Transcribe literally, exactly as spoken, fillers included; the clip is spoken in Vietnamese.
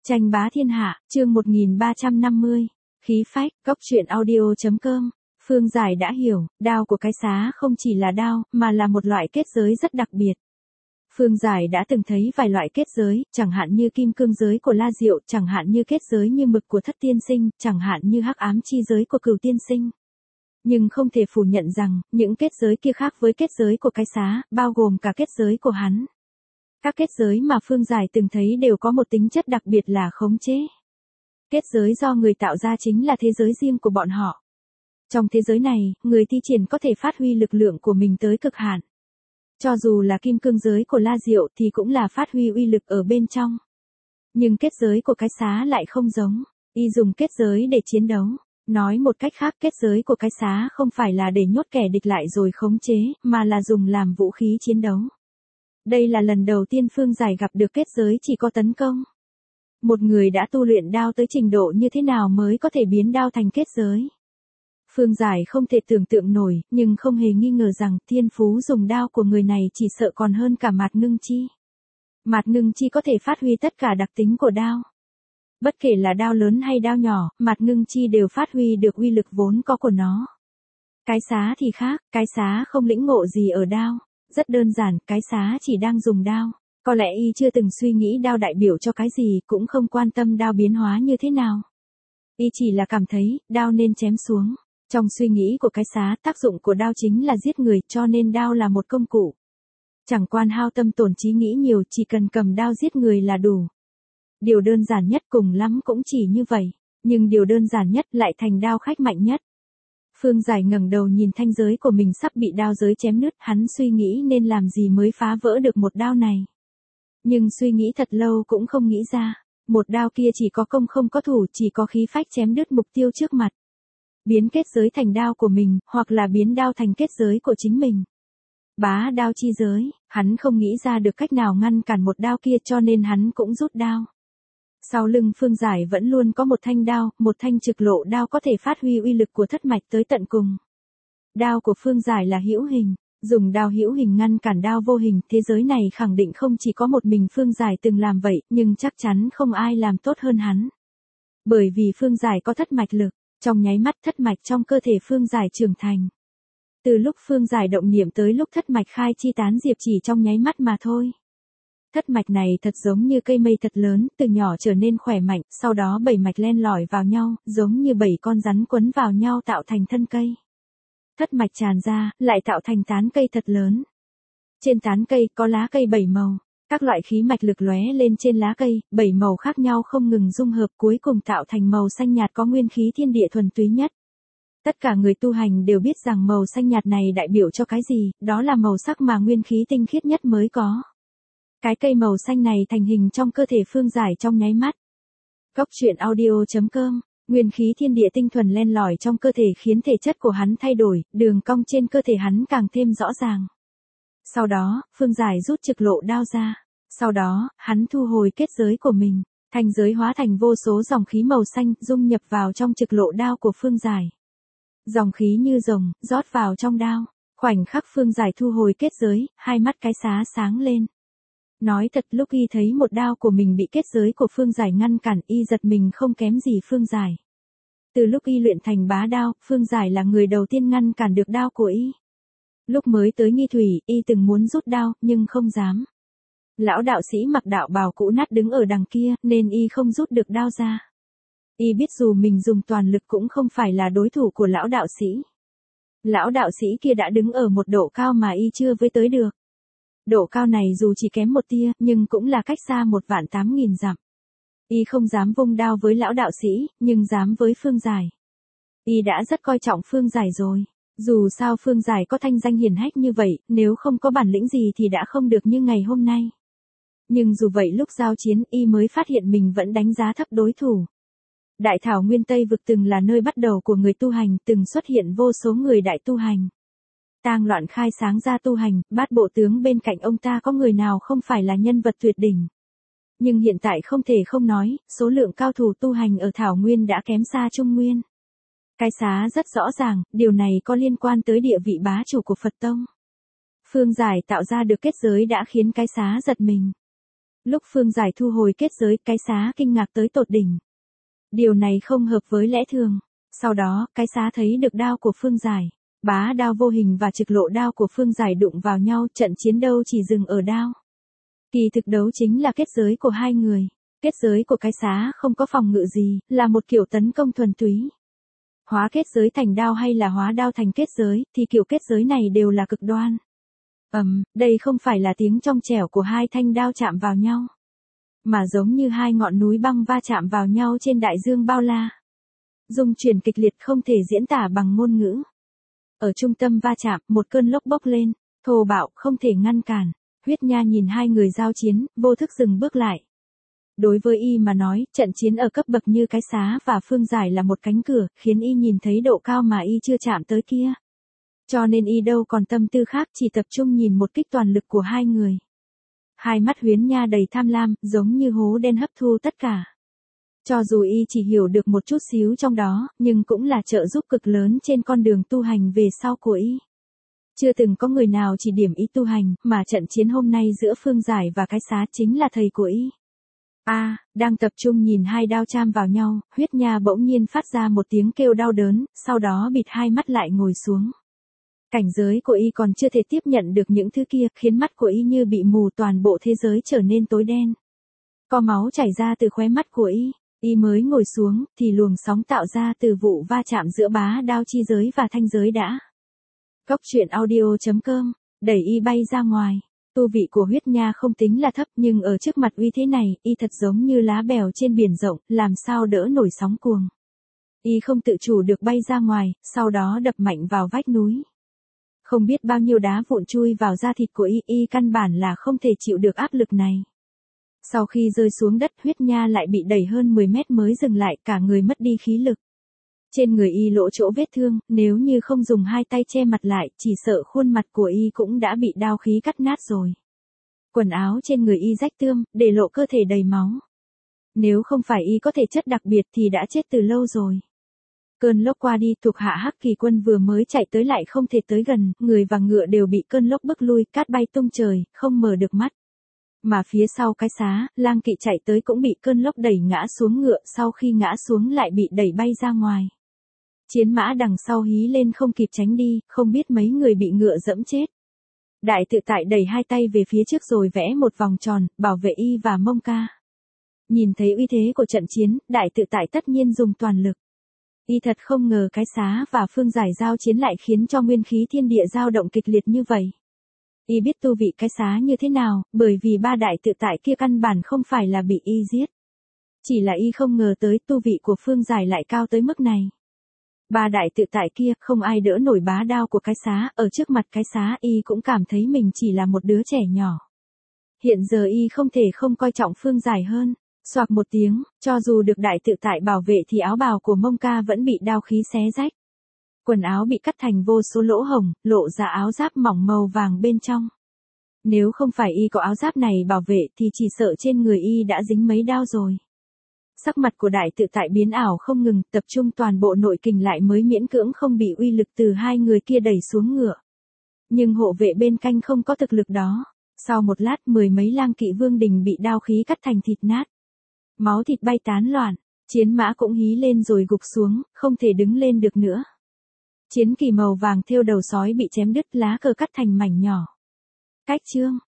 Tranh bá thiên hạ, chương một nghìn ba trăm năm mươi. Khí phách, góc truyện audio.com. Phương Giải đã hiểu, đao của cái xá không chỉ là đao, mà là một loại kết giới rất đặc biệt. Phương Giải đã từng thấy vài loại kết giới, chẳng hạn như kim cương giới của La Diệu, chẳng hạn như kết giới như mực của Thất Tiên Sinh, chẳng hạn như hắc ám chi giới của Cửu Tiên Sinh. Nhưng không thể phủ nhận rằng, những kết giới kia khác với kết giới của cái xá, bao gồm cả kết giới của hắn. Các kết giới mà Phương Giải từng thấy đều có một tính chất đặc biệt là khống chế. Kết giới do người tạo ra chính là thế giới riêng của bọn họ. Trong thế giới này, người thi triển có thể phát huy lực lượng của mình tới cực hạn. Cho dù là kim cương giới của La Diệu thì cũng là phát huy uy lực ở bên trong. Nhưng kết giới của cái xá lại không giống, y dùng kết giới để chiến đấu. Nói một cách khác, kết giới của cái xá không phải là để nhốt kẻ địch lại rồi khống chế, mà là dùng làm vũ khí chiến đấu. Đây là lần đầu tiên Phương Giải gặp được kết giới chỉ có tấn công. Một người đã tu luyện đao tới trình độ như thế nào mới có thể biến đao thành kết giới? Phương Giải không thể tưởng tượng nổi, nhưng không hề nghi ngờ rằng thiên phú dùng đao của người này chỉ sợ còn hơn cả Mạt Ngưng Chi. Mạt Ngưng Chi có thể phát huy tất cả đặc tính của đao. Bất kể là đao lớn hay đao nhỏ, Mạt Ngưng Chi đều phát huy được uy lực vốn có của nó. Cái xá thì khác, cái xá không lĩnh ngộ gì ở đao. Rất đơn giản, cái xá chỉ đang dùng đao. Có lẽ y chưa từng suy nghĩ đao đại biểu cho cái gì, cũng không quan tâm đao biến hóa như thế nào. Y chỉ là cảm thấy, đao nên chém xuống. Trong suy nghĩ của cái xá, tác dụng của đao chính là giết người, cho nên đao là một công cụ. Chẳng quan hao tâm tổn trí nghĩ nhiều, chỉ cần cầm đao giết người là đủ. Điều đơn giản nhất cùng lắm cũng chỉ như vậy, nhưng điều đơn giản nhất lại thành đao khách mạnh nhất. Phương Giải ngẩng đầu nhìn thanh giới của mình sắp bị đao giới chém nứt, hắn suy nghĩ nên làm gì mới phá vỡ được một đao này. Nhưng suy nghĩ thật lâu cũng không nghĩ ra, một đao kia chỉ có công không có thủ, chỉ có khí phách chém đứt mục tiêu trước mặt. Biến kết giới thành đao của mình, hoặc là biến đao thành kết giới của chính mình. Bá đao chi giới, hắn không nghĩ ra được cách nào ngăn cản một đao kia cho nên hắn cũng rút đao. Sau lưng Phương Giải vẫn luôn có một thanh đao, một thanh trực lộ đao có thể phát huy uy lực của thất mạch tới tận cùng. Đao của Phương Giải là hữu hình, dùng đao hữu hình ngăn cản đao vô hình, thế giới này khẳng định không chỉ có một mình Phương Giải từng làm vậy, nhưng chắc chắn không ai làm tốt hơn hắn. Bởi vì Phương Giải có thất mạch lực, trong nháy mắt thất mạch trong cơ thể Phương Giải trưởng thành. Từ lúc Phương Giải động niệm tới lúc thất mạch khai chi tán diệp chỉ trong nháy mắt mà thôi. Thất mạch này thật giống như cây mây thật lớn, từ nhỏ trở nên khỏe mạnh, sau đó bảy mạch len lỏi vào nhau, giống như bảy con rắn quấn vào nhau tạo thành thân cây. Thất mạch tràn ra, lại tạo thành tán cây thật lớn. Trên tán cây có lá cây bảy màu, các loại khí mạch lực lóe lên trên lá cây, bảy màu khác nhau không ngừng dung hợp cuối cùng tạo thành màu xanh nhạt có nguyên khí thiên địa thuần túy nhất. Tất cả người tu hành đều biết rằng màu xanh nhạt này đại biểu cho cái gì, đó là màu sắc mà nguyên khí tinh khiết nhất mới có. Cái cây màu xanh này thành hình trong cơ thể Phương Giải trong nháy mắt. Góc truyện audio.com, nguyên khí thiên địa tinh thuần len lỏi trong cơ thể khiến thể chất của hắn thay đổi, đường cong trên cơ thể hắn càng thêm rõ ràng. Sau đó, Phương Giải rút trực lộ đao ra. Sau đó, hắn thu hồi kết giới của mình, thành giới hóa thành vô số dòng khí màu xanh dung nhập vào trong trực lộ đao của Phương Giải. Dòng khí như rồng, rót vào trong đao. Khoảnh khắc Phương Giải thu hồi kết giới, hai mắt cái xá sáng lên. Nói thật lúc y thấy một đao của mình bị kết giới của Phương Giải ngăn cản y giật mình không kém gì Phương Giải. Từ lúc y luyện thành bá đao, Phương Giải là người đầu tiên ngăn cản được đao của y. Lúc mới tới Nghi Thủy, y từng muốn rút đao, nhưng không dám. Lão đạo sĩ mặc đạo bào cũ nát đứng ở đằng kia, nên y không rút được đao ra. Y biết dù mình dùng toàn lực cũng không phải là đối thủ của lão đạo sĩ. Lão đạo sĩ kia đã đứng ở một độ cao mà y chưa với tới được. Độ cao này dù chỉ kém một tia, nhưng cũng là cách xa một vạn tám nghìn dặm. Y không dám vung đao với lão đạo sĩ, nhưng dám với Phương Giải. Y đã rất coi trọng Phương Giải rồi. Dù sao Phương Giải có thanh danh hiển hách như vậy, nếu không có bản lĩnh gì thì đã không được như ngày hôm nay. Nhưng dù vậy lúc giao chiến y mới phát hiện mình vẫn đánh giá thấp đối thủ. Đại thảo nguyên Tây vực từng là nơi bắt đầu của người tu hành, từng xuất hiện vô số người đại tu hành. Tang Loạn khai sáng ra tu hành, bát bộ tướng bên cạnh ông ta có người nào không phải là nhân vật tuyệt đỉnh. Nhưng hiện tại không thể không nói, số lượng cao thủ tu hành ở Thảo Nguyên đã kém xa Trung Nguyên. Cái xá rất rõ ràng, điều này có liên quan tới địa vị bá chủ của Phật Tông. Phương Giải tạo ra được kết giới đã khiến cái xá giật mình. Lúc Phương Giải thu hồi kết giới, cái xá kinh ngạc tới tột đỉnh. Điều này không hợp với lẽ thường. Sau đó, cái xá thấy được đao của Phương Giải. Bá đao vô hình và trực lộ đao của Phương Giải đụng vào nhau, trận chiến đâu chỉ dừng ở đao. Kỳ thực đấu chính là kết giới của hai người. Kết giới của cái xá không có phòng ngự gì, là một kiểu tấn công thuần túy. Hóa kết giới thành đao hay là hóa đao thành kết giới, thì kiểu kết giới này đều là cực đoan. Ầm, um, đây không phải là tiếng trong trẻo của hai thanh đao chạm vào nhau, mà giống như hai ngọn núi băng va chạm vào nhau trên đại dương bao la. Dung chuyển kịch liệt không thể diễn tả bằng ngôn ngữ. Ở trung tâm va chạm, một cơn lốc bốc lên, thô bạo, không thể ngăn cản. Huyết Nha nhìn hai người giao chiến, vô thức dừng bước lại. Đối với y mà nói, trận chiến ở cấp bậc như cái xá và Phương Giải là một cánh cửa, khiến y nhìn thấy độ cao mà y chưa chạm tới kia. Cho nên y đâu còn tâm tư khác, chỉ tập trung nhìn một kích toàn lực của hai người. Hai mắt Huyễn Nha đầy tham lam, giống như hố đen hấp thu tất cả. Cho dù y chỉ hiểu được một chút xíu trong đó, nhưng cũng là trợ giúp cực lớn trên con đường tu hành về sau của y. Chưa từng có người nào chỉ điểm y tu hành, mà trận chiến hôm nay giữa Phương Giải và cái xá chính là thầy của y. A, à, đang tập trung nhìn hai đao chạm vào nhau, Huyết Nha bỗng nhiên phát ra một tiếng kêu đau đớn, sau đó bịt hai mắt lại ngồi xuống. Cảnh giới của y còn chưa thể tiếp nhận được những thứ kia, khiến mắt của y như bị mù, toàn bộ thế giới trở nên tối đen. Có máu chảy ra từ khóe mắt của y, y mới ngồi xuống, thì luồng sóng tạo ra từ vụ va chạm giữa bá đao chi giới và thanh giới đã. Góc truyện audio chấm com, đẩy y bay ra ngoài. Tu vị của Huyết Nha không tính là thấp, nhưng ở trước mặt uy thế này, y thật giống như lá bèo trên biển rộng, làm sao đỡ nổi sóng cuồng. Y không tự chủ được bay ra ngoài, sau đó đập mạnh vào vách núi. Không biết bao nhiêu đá vụn chui vào da thịt của y, y căn bản là không thể chịu được áp lực này. Sau khi rơi xuống đất, Huyết Nha lại bị đẩy hơn mười mét mới dừng lại, cả người mất đi khí lực. Trên người y lộ chỗ vết thương, nếu như không dùng hai tay che mặt lại, chỉ sợ khuôn mặt của y cũng đã bị đao khí cắt nát rồi. Quần áo trên người y rách tươm, để lộ cơ thể đầy máu. Nếu không phải y có thể chất đặc biệt thì đã chết từ lâu rồi. Cơn lốc qua đi, thuộc hạ Hắc Kỳ Quân vừa mới chạy tới lại không thể tới gần, người và ngựa đều bị cơn lốc bức lui, cát bay tung trời, không mở được mắt. Mà phía sau cái xá, Lang Kỵ chạy tới cũng bị cơn lốc đẩy ngã xuống ngựa, sau khi ngã xuống lại bị đẩy bay ra ngoài. Chiến mã đằng sau hí lên không kịp tránh đi, không biết mấy người bị ngựa dẫm chết. Đại Tự Tại đẩy hai tay về phía trước rồi vẽ một vòng tròn, bảo vệ y và Mông Ca. Nhìn thấy uy thế của trận chiến, Đại Tự Tại tất nhiên dùng toàn lực. Y thật không ngờ cái xá và Phương Giải giao chiến lại khiến cho nguyên khí thiên địa dao động kịch liệt như vậy. Y biết tu vị cái xá như thế nào, bởi vì ba Đại Tự Tại kia căn bản không phải là bị y giết. Chỉ là y không ngờ tới tu vị của Phương Giải lại cao tới mức này. Ba Đại Tự Tại kia, không ai đỡ nổi bá đao của cái xá, ở trước mặt cái xá y cũng cảm thấy mình chỉ là một đứa trẻ nhỏ. Hiện giờ y không thể không coi trọng Phương Giải hơn. Xoạc một tiếng, cho dù được Đại Tự Tại bảo vệ thì áo bào của Mông Ca vẫn bị đao khí xé rách. Quần áo bị cắt thành vô số lỗ hổng, lộ ra áo giáp mỏng màu vàng bên trong. Nếu không phải y có áo giáp này bảo vệ thì chỉ sợ trên người y đã dính mấy đao rồi. Sắc mặt của Đại Tự Tại biến ảo không ngừng, tập trung toàn bộ nội kình lại mới miễn cưỡng không bị uy lực từ hai người kia đẩy xuống ngựa. Nhưng hộ vệ bên cạnh không có thực lực đó. Sau một lát, mười mấy lang kỵ vương đình bị đao khí cắt thành thịt nát. Máu thịt bay tán loạn, chiến mã cũng hí lên rồi gục xuống, không thể đứng lên được nữa. Chiến kỳ màu vàng thêu đầu sói bị chém đứt, lá cờ cắt thành mảnh nhỏ. Cách chương